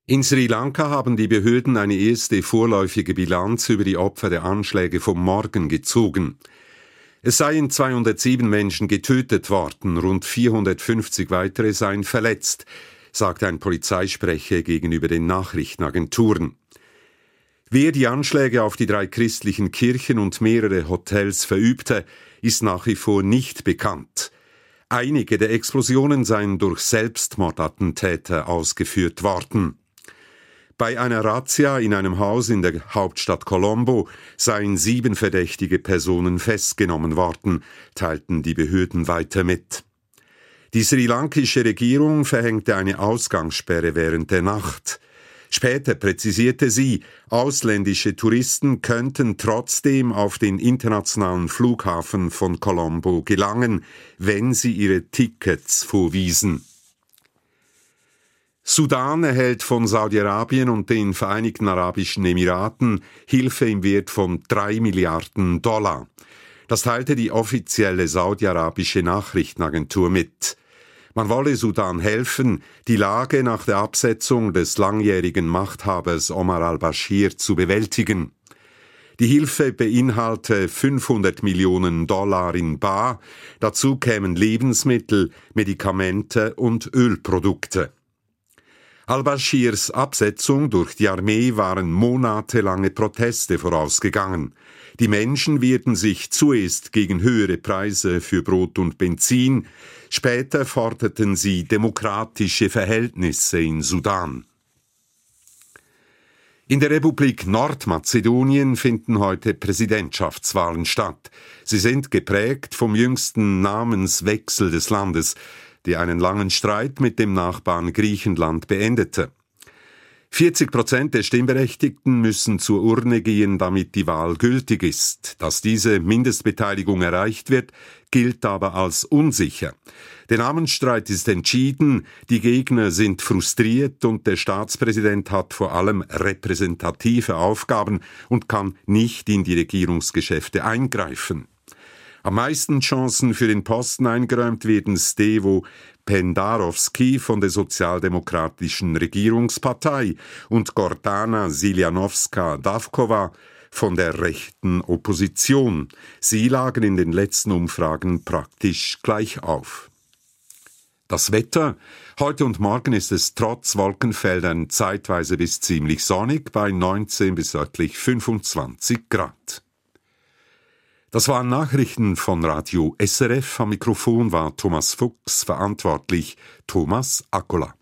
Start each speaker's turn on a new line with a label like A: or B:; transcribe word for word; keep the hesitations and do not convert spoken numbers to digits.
A: In Sri Lanka haben die Behörden eine erste vorläufige Bilanz über die Opfer der Anschläge vom Morgen gezogen. Es seien zweihundertsieben Menschen getötet worden, rund vierhundertfünfzig weitere seien verletzt, sagt ein Polizeisprecher gegenüber den Nachrichtenagenturen. Wer die Anschläge auf die drei christlichen Kirchen und mehrere Hotels verübte, ist nach wie vor nicht bekannt. Einige der Explosionen seien durch Selbstmordattentäter ausgeführt worden. Bei einer Razzia in einem Haus in der Hauptstadt Colombo seien sieben verdächtige Personen festgenommen worden, teilten die Behörden weiter mit. Die sri-lankische Regierung verhängte eine Ausgangssperre während der Nacht. Später präzisierte sie, ausländische Touristen könnten trotzdem auf den internationalen Flughafen von Colombo gelangen, wenn sie ihre Tickets vorwiesen. Sudan erhält von Saudi-Arabien und den Vereinigten Arabischen Emiraten Hilfe im Wert von drei Milliarden Dollar. Das teilte die offizielle saudi-arabische Nachrichtenagentur mit. Man wolle Sudan helfen, die Lage nach der Absetzung des langjährigen Machthabers Omar al-Bashir zu bewältigen. Die Hilfe beinhalte fünfhundert Millionen Dollar in bar, dazu kämen Lebensmittel, Medikamente und Ölprodukte. Al-Bashirs Absetzung durch die Armee waren monatelange Proteste vorausgegangen. Die Menschen wehrten sich zuerst gegen höhere Preise für Brot und Benzin, später forderten sie demokratische Verhältnisse in Sudan. In der Republik Nordmazedonien finden heute Präsidentschaftswahlen statt. Sie sind geprägt vom jüngsten Namenswechsel des Landes, der einen langen Streit mit dem Nachbarn Griechenland beendete. vierzig Prozent der Stimmberechtigten müssen zur Urne gehen, damit die Wahl gültig ist. Dass diese Mindestbeteiligung erreicht wird, gilt aber als unsicher. Der Namensstreit ist entschieden, die Gegner sind frustriert und der Staatspräsident hat vor allem repräsentative Aufgaben und kann nicht in die Regierungsgeschäfte eingreifen. Am meisten Chancen für den Posten eingeräumt werden Stevo Pendarovski von der sozialdemokratischen Regierungspartei und Gordana Siljanovska-Davkova von der rechten Opposition. Sie lagen in den letzten Umfragen praktisch gleich auf. Das Wetter. Heute und morgen ist es trotz Wolkenfeldern zeitweise bis ziemlich sonnig bei neunzehn bis örtlich fünfundzwanzig Grad. Das waren Nachrichten von Radio S R F. Am Mikrofon war Thomas Fuchs, verantwortlich Thomas Akkola.